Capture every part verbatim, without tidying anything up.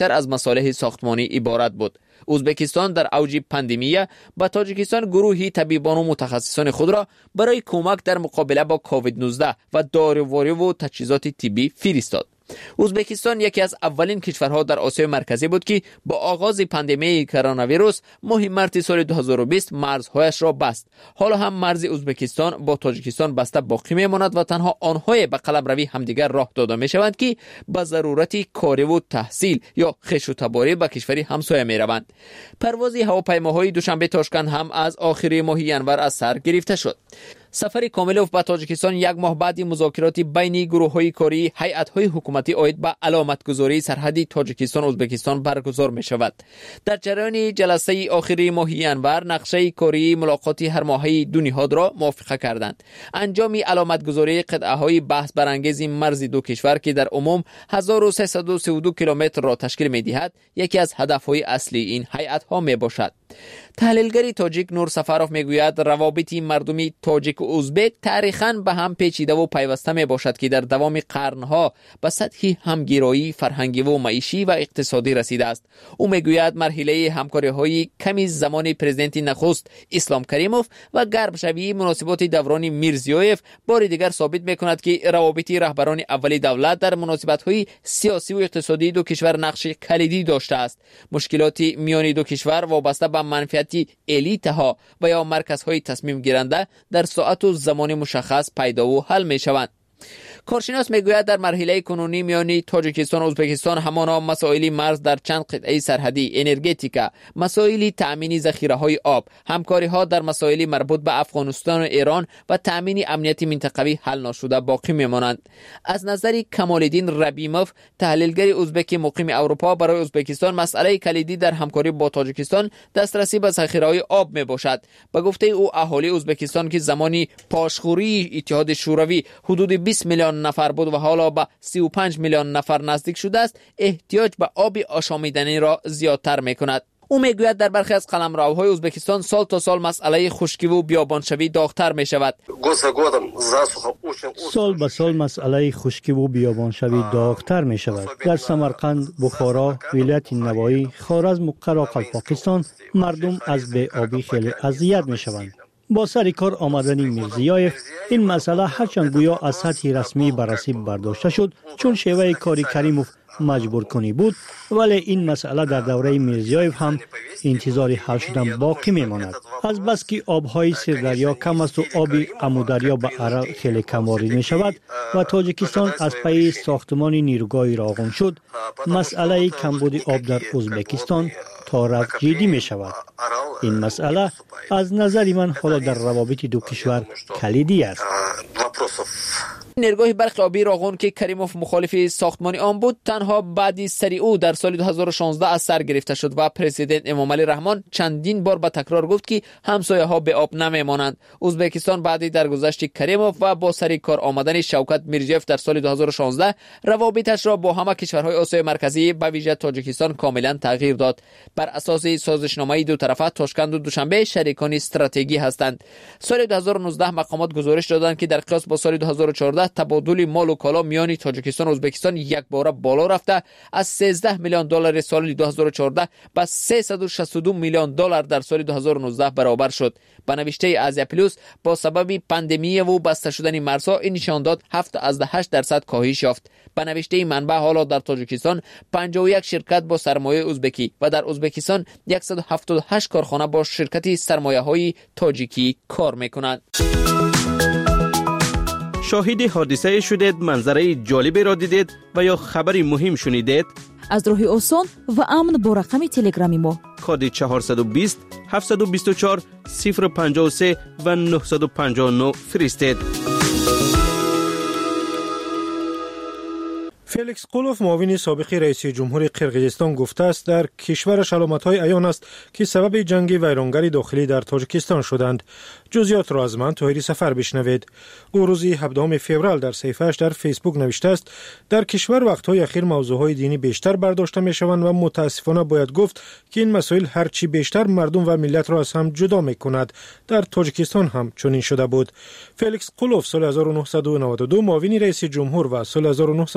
بیشتر از مصالح ساختمانی عبارت بود. ازبکستان در اوج پاندمی با تاجیکستان گروهی طبیبان و متخصصان خود را برای کمک در مقابله با کووید نوزده و داروری و تجهیزات طبی فرستاد. ازبکستان یکی از اولین کشورها در آسیا مرکزی بود که با آغاز پاندمی کرونا ویروس ماه مارس سال دو هزار و بیست مرزهایش را بست. حالا هم مرز ازبکستان با تاجیکستان بسته باقی میماند و تنها آنهای به قلمروی همدیگر راه داده میشوند که به ضرورت کاری و تحصیل یا خویش و تباری به کشوری همسایه میروند. پرواز هواپیماهای دوشنبه تاشکند هم از آخر ماه ینور از سر گرفته شد. سفر کاملوف به تاجیکستان یک ماه بعد مذاکرات بین گروه‌های کاری هیئت‌های حکومتی عاید به علامتگذاری سرحدی تاجیکستان ازبکستان برگزار می‌شود. در جریان جلسه آخری ماه ینور نقشه کاری ملاقات هر ماهه دو نهاد را موافقه کردند. انجام علامتگذاری قطعه‌های بحث برانگیز مرز دو کشور که در عموم هزار و سیصد و سی و دو کیلومتر را تشکیل می‌دهد یکی از هدف‌های اصلی این هیئت‌ها میباشد. تحلیلگری تاجیک نور سفروف میگوید روابط مردمی تاجیک و ازبک تاریخاً به هم پیچیده و پیوسته می باشد که در دوام قرنها به سطح همگرایی فرهنگی و معیشی و اقتصادی رسیده است. او میگوید مرحله همکاری های کمی زمان پرزیدنت نخست اسلام کریموف و غرب شوی مناسبات دوران میرزیویف بار دیگر ثابت میکند که روابط رهبران اولی دولت در مناسبات های سیاسی و اقتصادی دو کشور نقش کلیدی داشته است. مشکلات میان دو کشور وابسته به منفعت الیت ها و یا مرکز های تصمیم گیرنده در ساعت و زمان مشخص پیدا و حل می شوند. کارشناس میگوید در مرحله کنونی میان تاجیکستان و ازبکستان همانا مسائل مرز در چند قطعه سرحدی، انرژتیکا، مسائل تأمین ذخیره های آب، همکاری ها در مسائل مربوط به افغانستان و ایران و تأمین امنیت منطقوی حل نشده باقی میمانند. از نظر کمالالدین ربیموف تحلیلگر ازبک مقیم اروپا برای ازبکستان مسئله کلیدی در همکاری با تاجیکستان دسترسی به ذخیره های آب میباشد. به گفته او اهالی ازبکستان که زمانی پاشخوری اتحاد شوروی حدود بیست میلیون نفر بود و حالا به سی و پنج میلیون نفر نزدیک شده است، احتیاج به آب آشامیدنی را زیادتر میکند. او میگوید در برخی از قلمروهای ازبکستان سال تا سال مسئله خشکی و بیابانشوی داغتر می شود. سال به سال مسئله خشکی و بیابانشوی داغتر می شود. در سمرقند، بخارا، ولایت نوایی، خوارزم و قراقلپاکستان مردم از بی‌آبی خیلی اذیت می شوند. با سر کار آمدن میرزیایف این مسئله هرچند گویا از سطح رسمی بررسی برداشته شد چون شیوه کاری کریموف مجبور کنی بود، ولی این مسئله در دوره میرزیایف هم انتظار حل شدن باقی میماند. از بس که آبهای سردریا کم است و آب امودریا به عرق خیلی کم وارد می شود و تاجیکستان از پی ساختمان نیروگاه راغون شد، مسئله کمبود آب در ازبکستان تا رفت جدی می شود. این مسئله از نظر من حالا در روابط دو کشور کلیدی است. نیروگاه برق آبی راغون که کریموف مخالف ساختمان آن بود تنها بعد سری او در سال دو هزار و شانزده از سر گرفته شد و پرزیدنت امامعلی رحمان چندین بار به تکرار گفت که همسایه ها به آب نمیمانند. ازبکستان بعد درگذشت کریموف و با سر کار آمدن شوکت میرزیوف در سال دو هزار و شانزده روابطش را با همه کشورهای آسیای مرکزی به ویژه تاجیکستان کاملا تغییر داد. بر اساس سازشنامه دو طرفه تاشکند و دوشنبه شریکان استراتژی هستند. سال دو هزار و نوزده مقامات گزارش دادند که در قیاس با سال دو هزار و چهارده تبادل مال و کالا میان تاجیکستان و ازبکستان یک باره بالا رفته از سیزده میلیون دلار سال دو هزار و چهارده به سیصد و شصت و دو میلیون دلار در سال دو هزار و نوزده برابر شد. به نوشته آسیا پلوس با سبب پاندمی و بسته شدن مرزها این نشان داد هفت از هشت درصد کاهش یافت. به نوشته منبع حالا در تاجیکستان پنجاه و یک شرکت با سرمایه ازبکی و در ازبکستان صد و هفتاد و هشت کارخانه با شرکت سرمایه‌های تاجیکی کار می‌کنند. شاهد حادثه شدید، منظره جالبی را دیدید و یا خبری مهم شنیدید؟ از راه آسان و امن با رقم تلگرامی ما کد چهارصد و بیست هفتصد و بیست و چهار صفر پنجاه و سه و نهصد و پنجاه و نه فرستید. فلیکس قولوف معاون سابق رئیس جمهور قرقیزستان گفته است در کشورش علامت‌های عیان است که سبب جنگ ویرانگر داخلی در تاجیکستان شدند. جزئیات را از من طاهری سفر بشنوید. او روز هفدهم فوریه در صفحه‌اش در فیسبوک نوشته است در کشور وقت‌های اخیر موضوعهای دینی بیشتر برداشته می‌شوند و متاسفانه باید گفت که این مسائل هرچی بیشتر مردم و ملت را از هم جدا می‌کند. در تاجیکستان هم چنین شده بود. فلیکس قولوف سال هزار و نهصد و نود و دو معاون رئیس جمهور و سال هزار و نهصد و نود و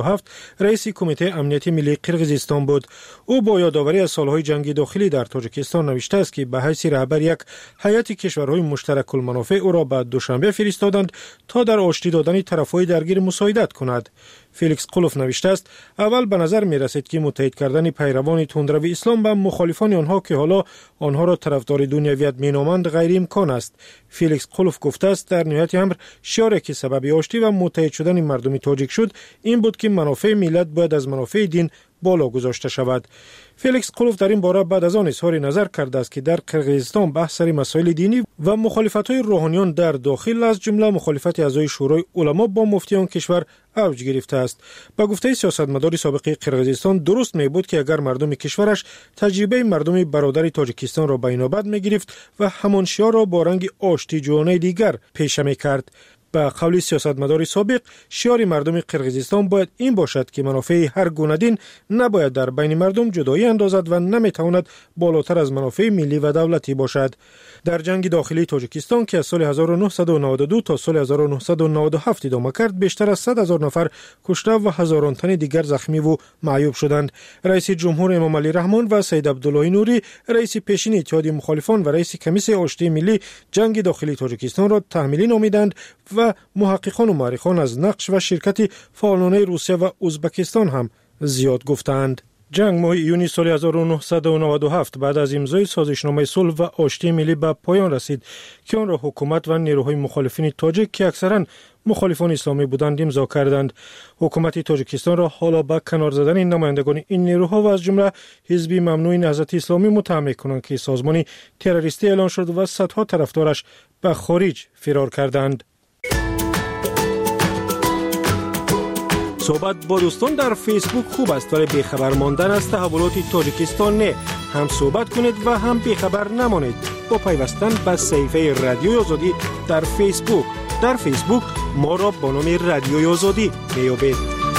هفت رئیس کمیته امنیتی ملی قرقیزستان بود. او با یادآوری از سالهای جنگ داخلی در تاجیکستان نوشته است که به حیث رهبر یک هیئت کشورهای مشترک المنافع او را به دوشنبه فرستادند تا در آشتی دادن طرفهای درگیر مساعدت کند. فیلیکس قلوف نوشته است اول به نظر می رسید که متحد کردن پیروان تندروی اسلام به مخالفان آنها که حالا آنها را طرفدار دنیویت می نامند غیر امکان است. فیلیکس قلوف گفته است در نهایت امر شیاری که سبب آشتی و متحد شدن مردم تاجیک شد این بود که منافع ملت باید از منافع دین بالا گذاشته شود. فیلیکس قلوف در این باره بعد از آن اظهار نظر کرده است که در قرقیزستان بحث سر مسائل دینی و مخالفت‌های روحانیان در داخل از جمله مخالفت اعضای شورای علما با مفتیان کشور اوج گرفته است. با گفته سیاستمدار سابق قرقیزستان درست می‌بود که اگر مردم کشورش تجربه مردم برادر تاجیکستان را به نوبت می‌گرفت و همان شیار را با رنگ آشتی جویانه دیگر پیشه می‌کرد. با قول سیاستمدار سابق شیار مردم قرقیزستان باید این باشد که منافع هر گونه دین نباید در بین مردم جدایی اندازد و نمیتواند بالاتر از منافع ملی و دولتی باشد. در جنگ داخلی تاجیکستان که از سال هزار و نهصد و نود و دو تا سال هزار و نهصد و نود و هفت ادامه کرد بیشتر از صد هزار نفر کشته و هزاران تن دیگر زخمی و معیوب شدند. رئیس جمهور امام علی رحمان و سید عبدالله نوری رئیس پیشین اتحادیه مخالفان و رئیس کمیسیون آشتی ملی جنگ داخلی تاجیکستان را تحمیلی نامیدند و محققان و مورخان از نقش و شرکت فعالانه روسیه و ازبکستان هم زیاد گفتند. جنگ ماه ایونی سال هزار و نهصد و نود و هفت بعد از امضای سازشنامه صلح و آشتی ملی به پایان رسید که آن را حکومت و نیروهای مخالفین تاجیک که اکثرا مخالفان اسلامی بودند امضا کردند. حکومت تاجیکستان را حالا به کنار زدن نمایندگان این نیروها و از جمله حزب ممنوع نهضت اسلامی متهم می‌کنند که سازمانی تروریستی اعلان شد و صدها طرفدارش به خارج فرار کردند. صحبت با دوستان در فیسبوک خوب است ولی بیخبر ماندن از تحولات تاجیکستان نه. هم صحبت کنید و هم بیخبر نمانید با پیوستن به صفحه رادیوی آزادی در فیسبوک. در فیسبوک ما را با نام رادیوی آزادی میابید.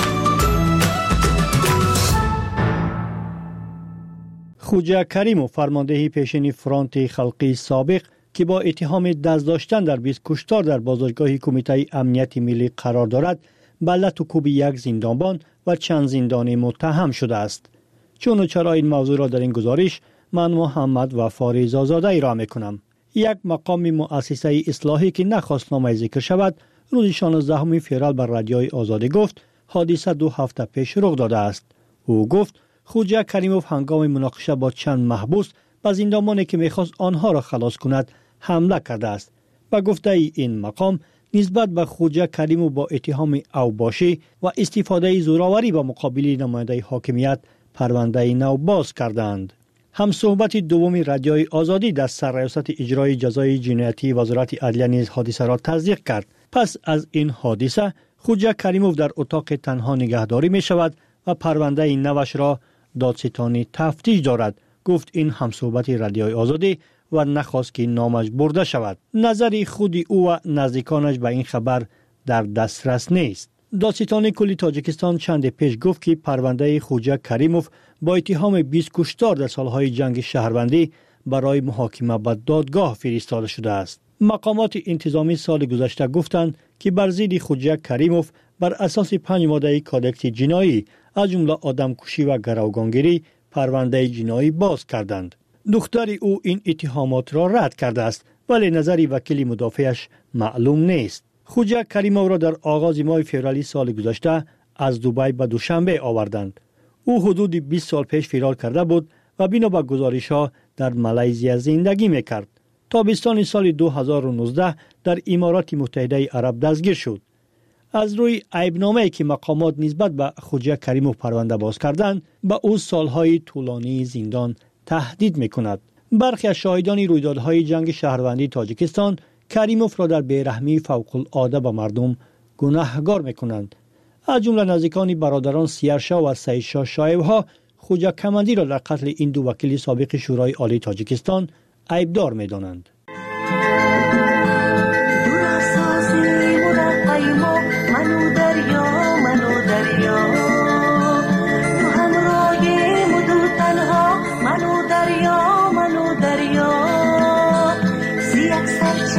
خوجه کریموف فرمانده پیشین فرانت خلقی سابق که با اتهام دست داشتن در بیست کشتار در بازداشتگاه کمیته امنیت ملی قرار دارد به لط و کوب یک زندانبان و چند زندانی متهم شده است. چون و چرا این موضوع را در این گزارش من محمد وفاری زازاده ای را میکنم. یک مقام مؤسسه اصلاحی که نخواست نام ذکر شود روز شانزدهم فوریه بر رادیوی آزادی گفت حادثه دو هفته پیش رخ داده است. او گفت خوجه کریموف هنگام مناقشه با چند محبوس به زندانبانی که میخواست آنها را خلاص کند حمله کرده است و گفته ای این مقام نسبت به خوجه کریموف با اتهام اوباشی و استفاده زوراوری با مقابل نماینده حاکمیت پرونده نو باز کردند. هم صحبت دومی رادیوی آزادی در سرریاست اجرای جزای جنایتی وزارت عدلیه نیز حادثه را تصدیق کرد. پس از این حادثه خوجه کریموف در اتاق تنها نگهداری می شود و پرونده نوش را دادستانی تفتیش دارد، گفت این هم صحبت رادیوی آزادی و نخواست که نامش برده شود. نظر خود او و نزدیکانش به این خبر در دسترس نیست. دادستان کلی تاجیکستان چند پیش گفت که پرونده خوجه کریموف با اتهام بیست کشتار در سالهای جنگ شهروندی برای محاکمه به دادگاه فرستاده شده است. مقامات انتظامی سال گذشته گفتند که بر ضد خوجه کریموف بر اساس پنج ماده کادکس جنایی از جمله آدمکشی و گروگانگیری پرونده جنایی باز کردند. دختر او این اتهامات را رد کرده است ولی نظر وکیل مدافعش معلوم نیست. خوجه کریموف را در آغاز ماه فوریه سال گذشته از دبی به دوشنبه آوردند. او حدود بیست سال پیش فرار کرده بود و بنا به گزارش‌ها در مالزی زندگی می‌کرد. تابستان سال دو هزار و نوزده در امارات متحده عرب دستگیر شد. از روی عیبنامه‌ای که مقامات نسبت به خوجه کریموف پرونده باز کردند، به او سالهای طولانی زندان تهدید می‌کند. برخی از شاهدان رویدادهای جنگ شهروندی تاجیکستان کریموف را در بیرحمی فوق‌العاده به مردم گناهکار می‌کنند. از جمله نزدیکان برادران سیرشاه و سیدشاه شایب‌ها خوجه کمندی را در قتل این دو وکیل سابق شورای عالی تاجیکستان عیبدار می‌دانند.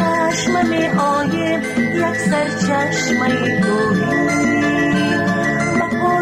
سرچشمه توهی و پای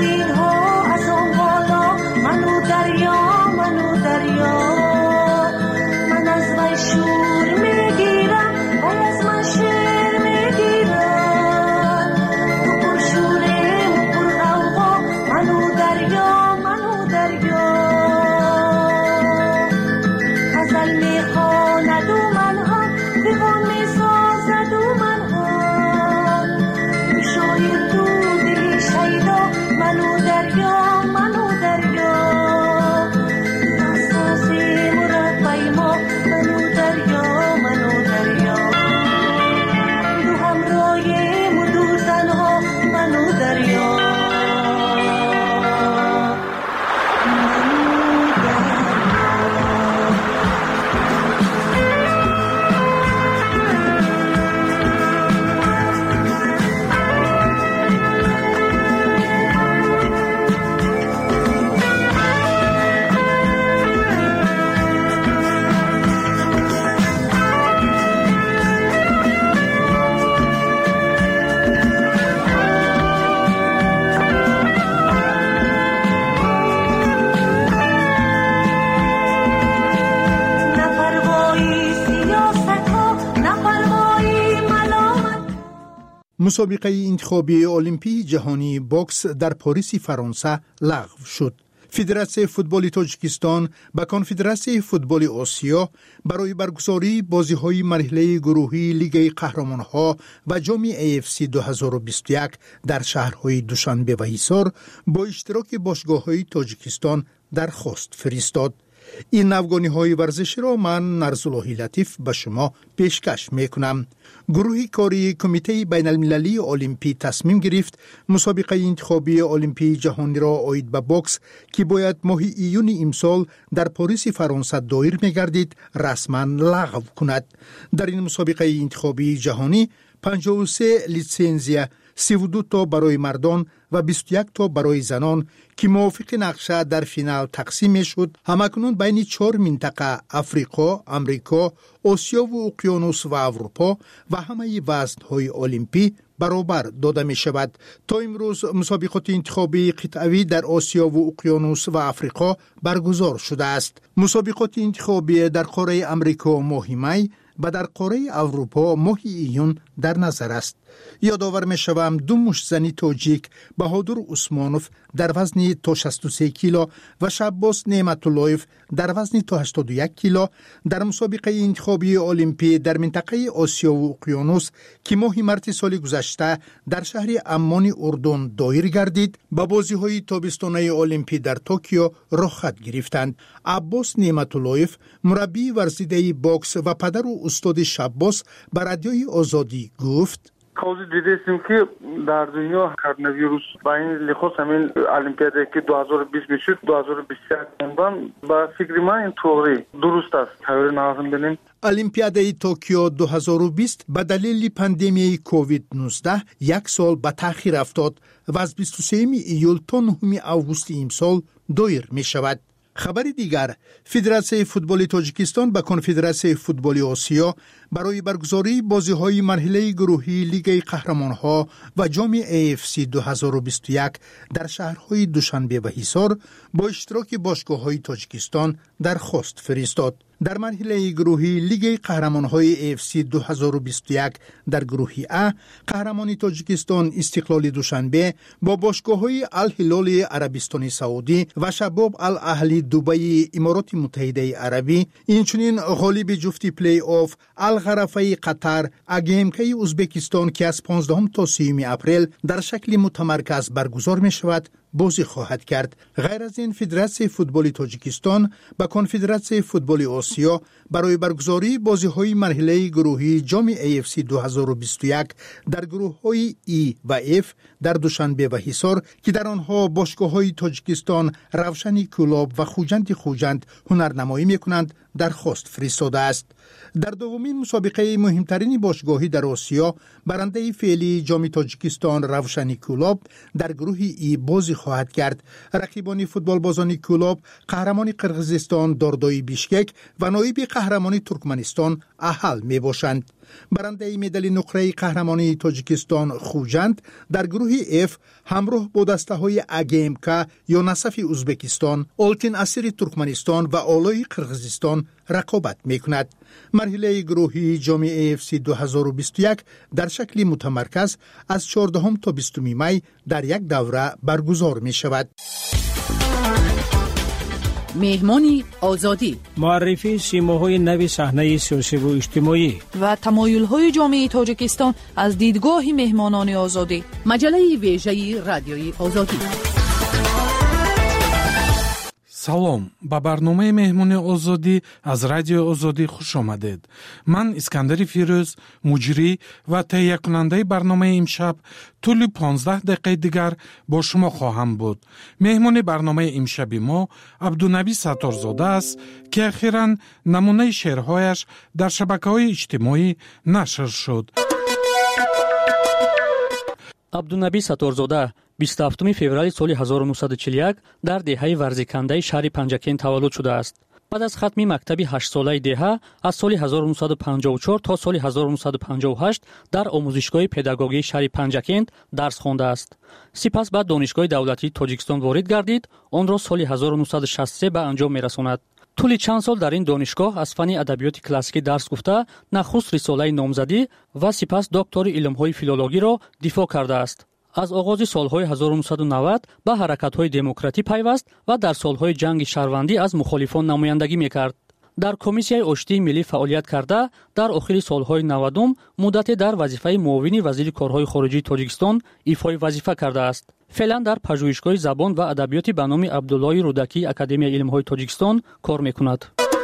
مسابقه انتخابی المپی جهانی بوکس در پاریس فرانسه لغو شد. فدراسیون فوتبال تاجیکستان با کنفدراسیون فوتبال آسیا برای برگزاری بازی‌های مرحله گروهی لیگ قهرمان‌ها و جام ای اف سی دو هزار و بیست و یک در شهرهای دوشنبه و حصار با اشتراک باشگاه‌های تاجیکستان درخواست فرستاد. این نوگانی‌های ورزشی را من نرزاللهی لطیف به شما پیشکش می‌کنم. گروه کاری کمیته بین المللی المپی تصمیم گرفت مسابقه انتخابی المپی جهانی را عاید به بوکس که باید ماه ایون امسال در پاریس فرانسه دایر می‌گردید رسما لغو کند. در این مسابقه انتخابی جهانی پنجاه و سه لیسنزیا، سی و دو تا برای مردان و بیست و یک تا برای زنان که موافق نقشه در فینال تقسیم شد، همکنون بین چهار منطقه افریقا، امریکا، آسیا و اقیانوس و اروپا و همه وزن‌های المپی برابر داده می شود. تا امروز مسابقات انتخابی قطعی در آسیا و اقیانوس و افریقا برگزار شده است. مسابقات انتخابی در قاره امریکا ماه می و در قاره اروپا ماه ایون در نظر است. یادآور می شوم دو مشتزنی تاجیک بهادر عثمانوف در وزن تا شصت و سه کیلو و شباس نعمت اللهیف در وزن تا هشتاد و یک کیلو در مسابقه انتخابی المپی در منطقه آسیا و اقیانوس که ماه مارس سال گذشته در شهر عمان اردن دایر گردید به بازی‌های تابستانه المپی در توکیو رخصت گرفتند. عباس نعمت اللهیف مربی ورزیده بوکس و پدر و استاد شباس به رادیوی آزادی گفت: کاوزی دیدیم که در دنیا کرونا ویروس با این لحاظ همین المپیادی که دو هزار و بیست میشد دو هزار و بیست و یک اونdan با فکر من این طوری درست است خبر لازم بینیم. المپیادی توکیو دو هزار و بیست به دلیل پاندمی کووید نوزده یک سال به تأخیر افتاد و از بیست و سوم ایول تا نهم آگوست امسال دایر می شود. خبر دیگر، فدراسیون فوتبال تاجیکستان با کنفدراسیون فوتبال آسیا برای برگزاری بازی‌های مرحله گروهی لیگ قهرمان‌ها و جام ای اف سی دو هزار و بیست و یک در شهرهای دوشنبه و حصار با اشتراک باشگاه‌های تاجیکستان درخواست فرستاد. در مرحله گروهی لیگ قهرمان‌های ای اف سی دو هزار و بیست و یک در گروه ا، قهرمان تاجیکستان استقلال دوشنبه با باشگاه‌های الهلال عربستان سعودی و شباب الاهلی دبی امارات متحده عربی، اینچنین غالب جفتی پلی آف الغرفه قطر اگیمکی ازبکستان که از پانزدهم تا سیوم اپریل در شکل متمرکز برگزار می شود بازی خواهد کرد. غیر از این، فدراسیون فوتبال تاجیکستان با کنفدراسیون فوتبال آسیا برای برگزاری بازی‌های مرحله گروهی جام ای اف سی دو هزار و بیست و یک در گروه‌های ای و اف در دوشنبه و حصار که در آنها باشگاه‌های تاجیکستان روشنی کلاب و خوجند خوجند هنرنمایی می‌کنند درخواست فرستاده است. در دومین مسابقه مهمترین باشگاهی در آسیا، برنده فعلی جام تاجیکستان روشنی کلاب در گروه ای بازی خواهد کرد. رقیبان فوتبال بازان کلاب قهرمان قرقیزستان داردای بیشکک و نایب قهرمان ترکمنستان اهل می باشند. برنده مدال نقره قهرمانی تاجیکستان خوجند در گروه اف همراه با دسته های اگیمکا یا نصف ازبکستان، آلتین اسیر ترکمنستان و آلای قرغیزستان رقابت میکند. مرحله گروهی جام اف سی دو هزار و بیست و یک در شکل متمرکز از چهاردهم تا بیستم می در یک دوره برگزار می شود. مهمانی آزادی، معرفی سیماهای نوی صحنه سیاسی و اجتماعی و تمایل‌های جامعه تاجیکستان از دیدگاه مهمانان آزادی. مجله ویژه رادیوی آزادی. салом, ба барномаи меҳмони озодӣ аз радиои озодӣ хуш омадед. Ман Искандари Фирӯз, муҷрӣ ва таҳиякунандаи барномаи имшаб тӯли понздаҳ дақиқаи дигар бо шумо хоҳам буд. меҳмони барномаи имшаби мо Абдунабӣ Сатторзода аст, ки ахиран намунаи шеърҳояш дар шабакаҳои иҷтимоӣ нашр шуд. Абдунабӣ Сатторзода بیست و هفتم فеврали соли ҳазору нуҳсаду чилу як дар деҳаи варзикандаи шаҳри Панҷакен таваллуд шудааст. баъд аз хатми мактаби ҳаштсолаи деҳа аз соли ҳазору нуҳсаду панҷоҳу чор то соли ҳазору нуҳсаду панҷоҳу ҳашт дар омӯзишгоҳи педагогии шаҳри Панҷакен дарс хондааст. сипас ба донишгоҳи давлатии Тоҷикистон ворид гардид, онро соли ҳазору нуҳсаду шасту се ба анҷом мерасонад. тӯли чанд сол дар ин донишгоҳ аз фанни адабиёти классикӣ дарс гуфта, нахуст рисолаи номзадӣ ва сипас доктори илмҳои филологиро дифоъ кардааст. аз оғози солҳои ҳазору нуҳсаду навад ба ҳаракатҳои демократӣ пайваст ва дар солҳои ҷанги шаҳрвандӣ аз мухолифон намояндагӣ мекард. дар комиссияи оштии миллӣ фаъолият карда, дар охири солҳои навадум муддате дар вазифаи муовини вазири корҳои хориҷии Тоҷикистон ифои вазифа кардааст. феълан дар пажӯҳишгоҳи забон ва адабиёти ба номи Абдуллои Рудакии Академияи илмҳои Тоҷикистон кор мекунад.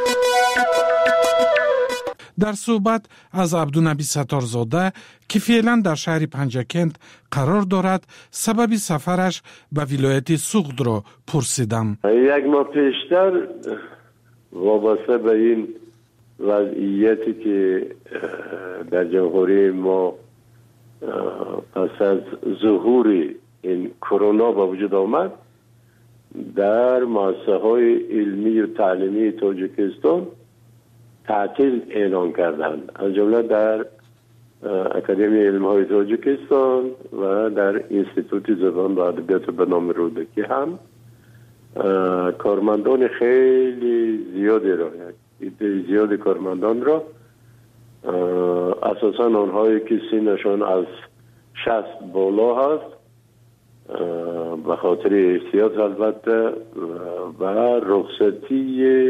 дар суҳбат аз Абдунабӣ Сатторзода, ки феълан дар шаҳри Панҷакент қарор дорад, сабаби сафараш ба вилояти Суғдро пурсидам. як моҳ пештар вобаста ба ин вазъияте ки дар ҷамҳурии мо пас аз зуҳури ин корона ба вуҷуд омад, дар муассисаҳои илмию таълимии Тоҷикистон تعطیل اعلان کردند، از جمله در اکادمی علم‌های تاجیکستان و در انستیتوت زبان و ادبیات به نام رودکی هم کارمندان خیلی زیادی را عده زیادی کارمندان را اساساً آنهایی که سنشان از شصت بالا هست به خاطر احتیاط البته و رخصتی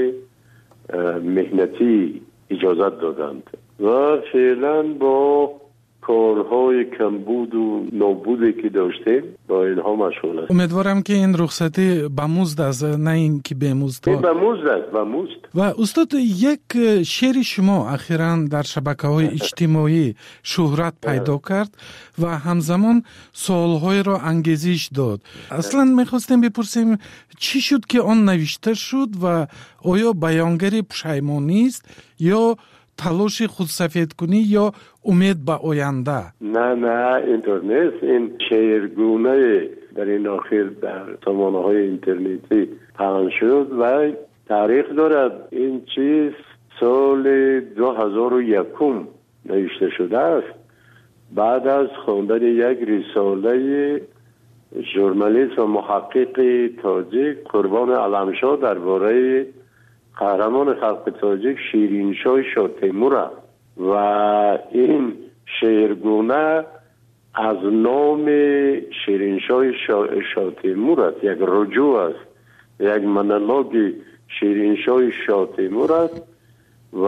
مهنتی اجازت دادند و فعلا با کارهای کمبود و نابودی که داشتیم با اینها مشغول است. امیدوارم که این رخصتی به مزد است، نه این که به مزد. به مزد است، به مزد. و استاد، یک شعر شما اخیراً در شبکه‌های اجتماعی شهرت پیدا کرد و همزمان سوال‌های را انگیزش داد. اصلاً می‌خواستیم بپرسیم چی شد که آن نوشته شد و آیا بیانگر پشیمانی است یا تلاش خودسفید کنی یا امید به آینده؟ نه نه اینطور نیست. این شعرگونه در این آخر در سامانه‌های اینترنتی پخش شد و تاریخ دارد. این چیز سال دو هزار و یک نوشته شده است، بعد از خواندن یک رساله ژورنالیست و محقق تاجیک قربان علمشاه درباره قهرمان خلق تاجیک شیرینشاه شاه تیمور و این شعرگونه از نام شیرینشاه شاه, شاه تیمور است، یک رجوع است، یک مونولوگ شیرینشاه شاه تیمور است و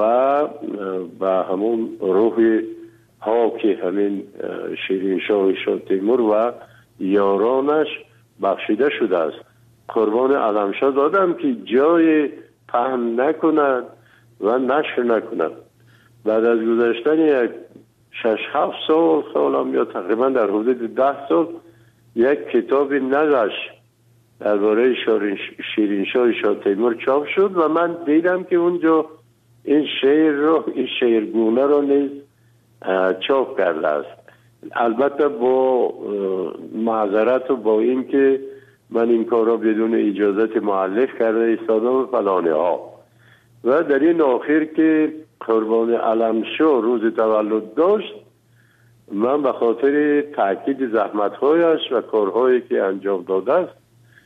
با همون روح ها که همین شیرینشاه شاه تیمور و یارانش بخشیده شده است. قربان علمشاه دادم که جای پهن نکند و نشر نکند. بعد از گذشتن یک شش هفت سال سالم یا تقریبا در حدود ده سال یک کتاب نقش درباره شیرینشاه شاه تیمور چاپ شد و من دیدم که اونجا این شعر رو این شعرگونه رو نیز چاپ کرده است. البته با معذرت و با این که من این کار را بدون اجازت مؤلف کرده ایستادم و فلانه ها و در این آخر که قربانی علمشو روز تولد داشت، من به خاطر تاکید زحمت‌هایش و کارهایی که انجام داده است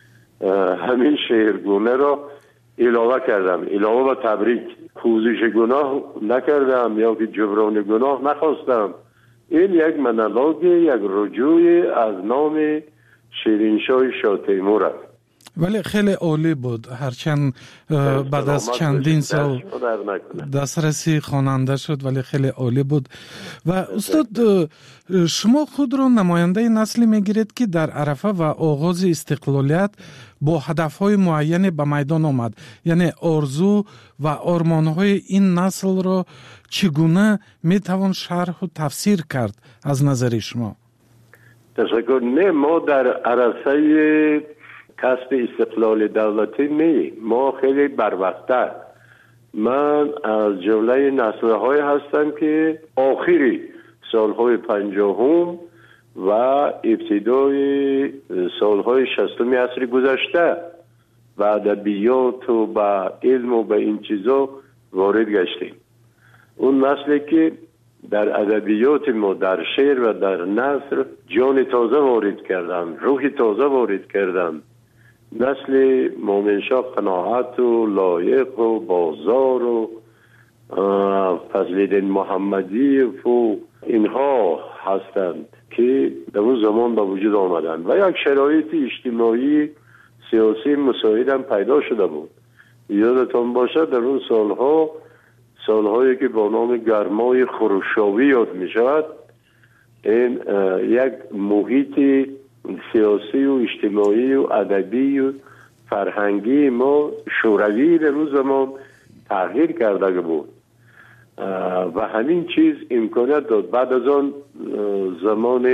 همین شعرگونه را علاوه کردم، علاوه به تبریک. پوزش گناه نکردم یا که جبران گناه نخواستم. این یک منالوگ، یک رجوع از نام شیرینشاه شاه تیمور است. ولی خیلی عالی بود، هرچند بعد از چندین سال دسترسی خواننده شد ولی خیلی عالی بود. و استاد شما خود را نماینده نسلی میگیرید که در عرفه و آغاز استقلالیت با هدفهای معین به میدان آمد، یعنی آرزو و آرمانهای این نسل را چگونه میتوان شرح و تفسیر کرد از نظر شما؟ تشکر. نه، ما در عرصه کسب استقلال دولتی نه، ما خیلی بروقت‌تر. من از جمله نسل‌های هستم که آخری سالهای پنجاهم و ابتدای سالهای شصتم عصر گذشته و ادبیات و با علم و با این چیزا وارد گشتیم. اون نسلی که در ادبیات ما، در شعر و در نثر جان تازه وارد کردن، روح تازه وارد کردن. نسل مومنشاه قناعت و لایق و بازار و فضل‌الدین محمدی و اینها هستند که در اون زمان به وجود آمدند و یک شرایط اجتماعی سیاسی مساعد هم پیدا شده بود. یادتان باشد در اون سالها، سالهایی که با نام گرمای خروشاوی یاد می شود، این یک محیط سیاسی و اجتماعی و ادبی و فرهنگی ما شوروی در اون زمان تغییر کرده بود و همین چیز امکانیت داد. بعد از آن زمان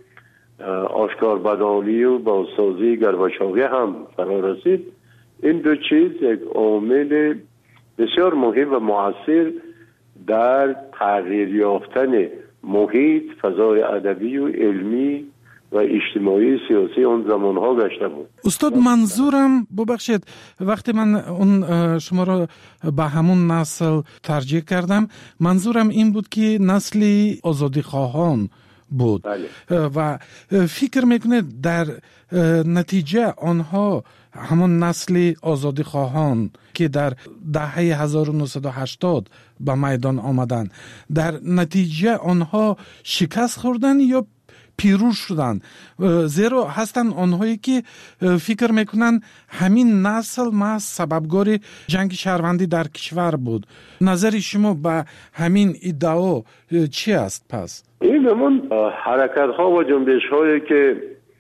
آشکار بدانی و بازسازی گرباچوی هم فرا رسید. این دو چیز یک عامل بسیار مهم و مؤثر در تغییر یافتن محیط، فضای ادبی و علمی و اجتماعی سیاسی اون زمانها گشته بود. استاد منظورم ببخشید، وقتی من اون شما را به همون نسل ترجیح کردم، منظورم این بود که نسلی آزادی خواهان بود. بله. و فکر میکنه در نتیجه آنها همون نسل آزادی خواهان که در دهه هزار و نهصد و هشتاد به میدان آمدن، در نتیجه آنها شکست خوردن یا پیروز شدن؟ زیرا هستن آنهایی که فکر میکنن همین نسل محض سببگار جنگ شهروندی در کشور بود. نظر شما به همین ادعا چی است پس؟ این همون حرکت ها و جنبش هایی که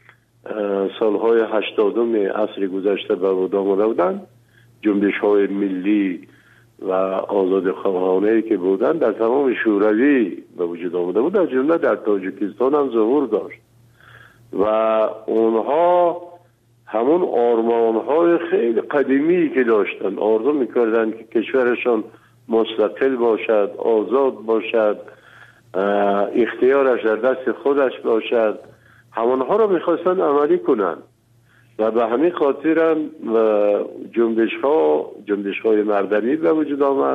سالهای هشتادم عصر گذشته به وجود آمده بودند، جنبش های ملی و آزاد خواهانه که بودند در تمام شوروی به وجود آمده بود، در جمله در تاجیکستان هم ظهور داشت و اونها همون آرمان های خیلی قدیمی که داشتن، آرزو میکردن که کشورشان مستقل باشد، آزاد باشد، اختیارش در دست خودش باشد، همونها رو میخواستن عملی کنن و به همین خاطر هم جنبش ها جنبش های مردمی به وجود آمد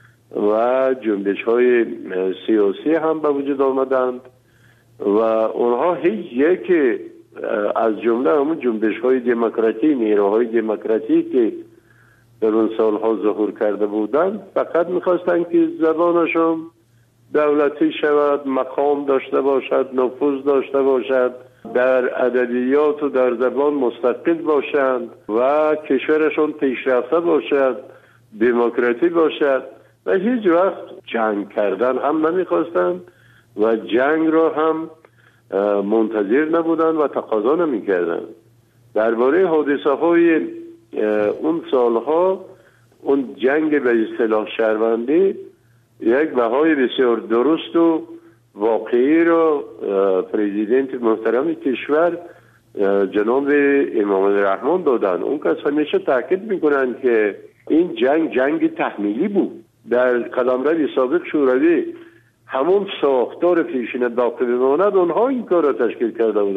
و جنبش های سیاسی هم به وجود آمدند و اونها هیچ یک از جمله همون جنبش های دموکراتی، نیروهای دموکراتی که در اون سالها ظهور کرده بودند فقط میخواستن که زبانشون دولتی شود، مقام داشته باشد، نفوذ داشته باشد، در ادبیات و در زبان مستقل باشند و کشورشون پیشرفته باشد، دموکراتی باشد و هیچ وقت جنگ کردن هم نمیخواستند و جنگ را هم منتظر نبودند و تقاضا نمیکردند. درباره حادثه های اون سالها، اون جنگ به اصطلاح شهروندی یک بهای بسیار درست و واقعی را پرزیدنت محترم کشور جناب امام الرحمن دادن. اون کس همیشه تاکید میکنن که این جنگ جنگ تحمیلی بود. در قلمرو سابق شوروی همون ساختار پیشین باقی بماند، اونها این کار را تشکیل کرده بودن.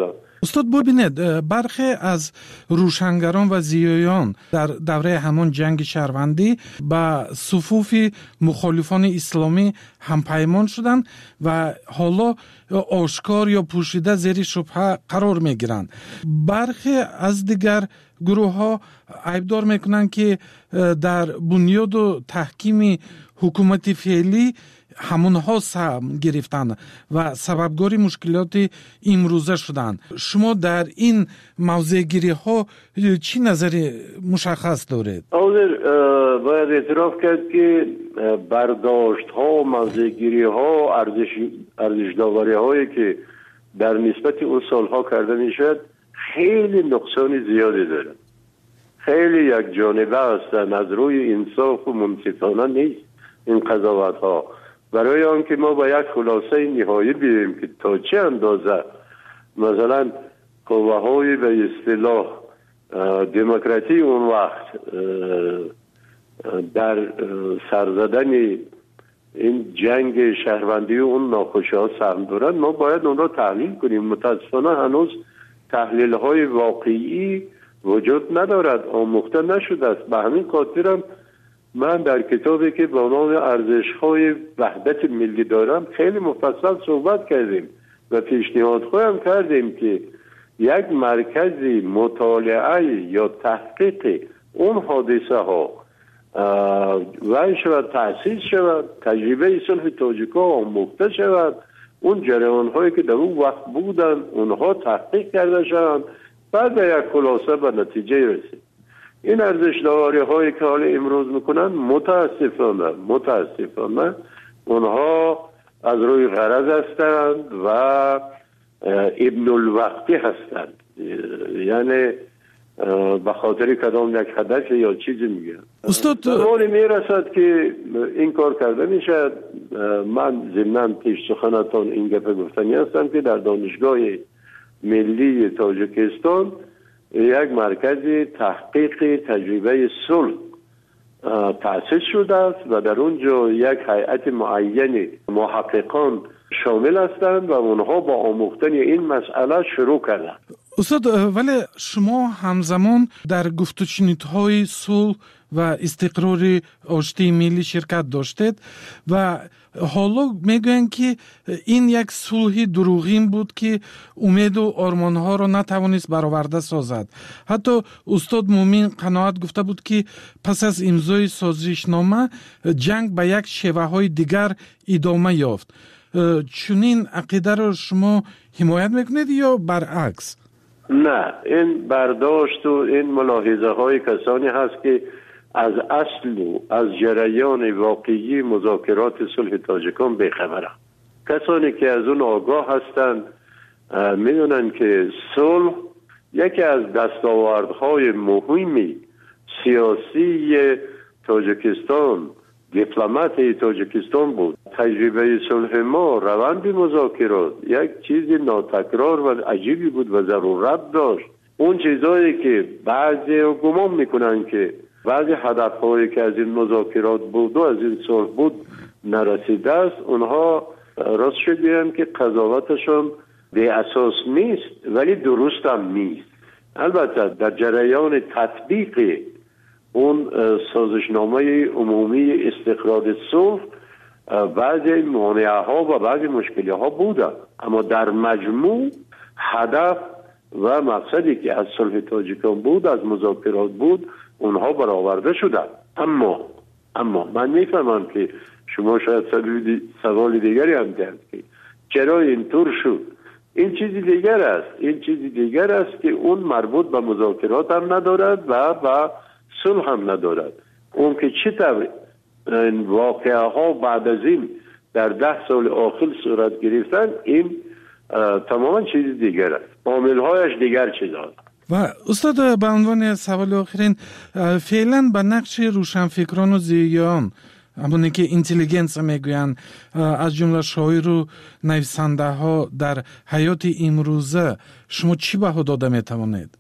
استاد ببینید برخی از روشنگران و زیایان در دوره همان جنگ شهروندی با صفوف مخالفان اسلامی همپیمان شدند و حالا آشکار یا پوشیده زیر شبهه قرار می گیرند. برخی از دیگر گروه ها عیبدار میکنند که در بنیاد و تحکیم حکومت فعلی همونها سهم گرفتن و سببگاری مشکلات امروزه شدن. شما در این موضوع گیری ها چی نظری مشخص دارید؟ حاضر باید اعتراف کرد که برداشت ها، موضوع گیری ها، ارزش ارزش داوری هایی که در نسبت اون سالها کرده میشد خیلی نقصان زیادی داره. خیلی یک جانبه هستن، از روی انصاف و منصفانه نیست این قضاوت ها. برای آنکه ما با یک خلاصه نهایی بیاییم که تا چه اندازه مثلا قوه های به اصطلاح دموکراتی اون وقت در سرزدن این جنگ شهروندی و اون ناخوشی ها سهم دارن، ما باید اون را تحلیل کنیم. متاسفانه هنوز تحلیل های واقعی وجود ندارد، آموخته نشده است. به همین خاطرم من در کتابی که با نام ارزش های وحدت ملی دارم خیلی مفصل صحبت کردیم و پیشنهاد خواهم کردیم که یک مرکزی مطالعه یا تحقیق اون حادثه ها وای شود، تأسیس شود، تجربه صلح تاجیک‌ها آموخته شود، اون جریان هایی که در اون وقت بودن اونها تحقیق کرده شوند، بعد به یک خلاصه به نتیجه رسید. این ارزش داوری هایی که حالا امروز میکنن متاسفانه متاسفانه اونها از روی غرض هستند و ابن الوقتی هستند، یعنی به خاطر کدام یک هدف یا چیزی میگن. استاد زمانی میرسد که این کار کرده میشد. من ضمناً پیش سخنتان این گپ گفتنی هستم که در دانشگاه ملی تاجیکستان یک مرکز تحقیق تجربه صلح تأسیس شده است و در اونجا یک هیئت معین محققان شامل هستند و اونها با آموختن این مسئله شروع کردند. استاد ولی شما همزمان در گفت و شنودهای صلح و استقرار آشتی ملی شرکت داشتید و حالا میگوین که این یک صلح دروغین بود که امید و آرمانها را نتوانست برآورده سازد. حتی استاد مومین قناعت گفته بود که پس از امضای سازشنامه جنگ به یک شیوه های دیگر ادامه یافت. چنین عقیده را شما حمایت میکنید یا برعکس؟ نه، این برداشت و این ملاحظه های کسانی هست که از اصل و از جریان واقعی مذاکرات صلح تاجیکان بیخبرند. کسانی که از اون آگاه هستند میدونن که صلح یکی از دستاوردهای مهمی سیاسی تاجیکستان، دیپلمات تاجیکستان بود. تجربه صلح ما، روند مذاکرات یک چیز ناتکرار و عجیبی بود و ضرورت داشت. اون چیزایی که بعضی گمان میکنن که بعضی هدفهایی که از این مذاکرات بود و از این صلح بود نرسیده است، اونها راست شد بیان که قضاوتشون به اساس نیست ولی درست هم نیست. البته در جریان تطبیق اون سازشنامه عمومی استقرار صلح بعضی مانعه ها و بعضی مشکلی ها بوده، اما در مجموع هدف و مقصدی که از صلح تاجیکان بود، از مذاکرات بود، اونها برآورده شدند. اما اما من میفهمم که شما شاید سوال دیگری هم دارید که چرا اینطور شد. این چیزی دیگر است این چیزی دیگر است که اون مربوط به مذاکرات هم ندارد و به صلح هم ندارد. اون که چطور این واقعه ها بعد از این در ده سال آخر صورت گرفتن، این تماما چیز دیگر است، عامل هایش دیگر چیز هست. و استاد به عنوان سوال آخرین، فعلا به نقش روشنفکران و زیایان، همونی که اینتلیجنس میگوین، از جمله شاعر و نویسنده ها در حیات امروزه، شما چی بها داده میتوانید؟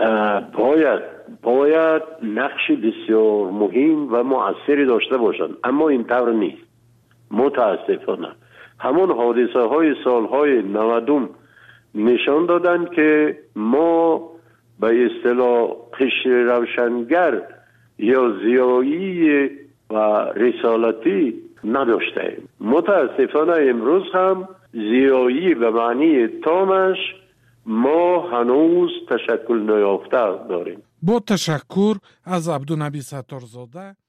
باید باید نقش بسیار مهم و مؤثری داشته باشند، اما این طور نیست. متاسفانه همون حادثه های سالهای نودم نشان دادند که ما به اصطلاح قشر روشنگر یا ضیایی و رسالتی نداشتیم. متاسفانه امروز هم ضیایی به معنی تامش ما هنوز تشکل نیافته داریم. با تشکر از عبدالنبی ستارزاده.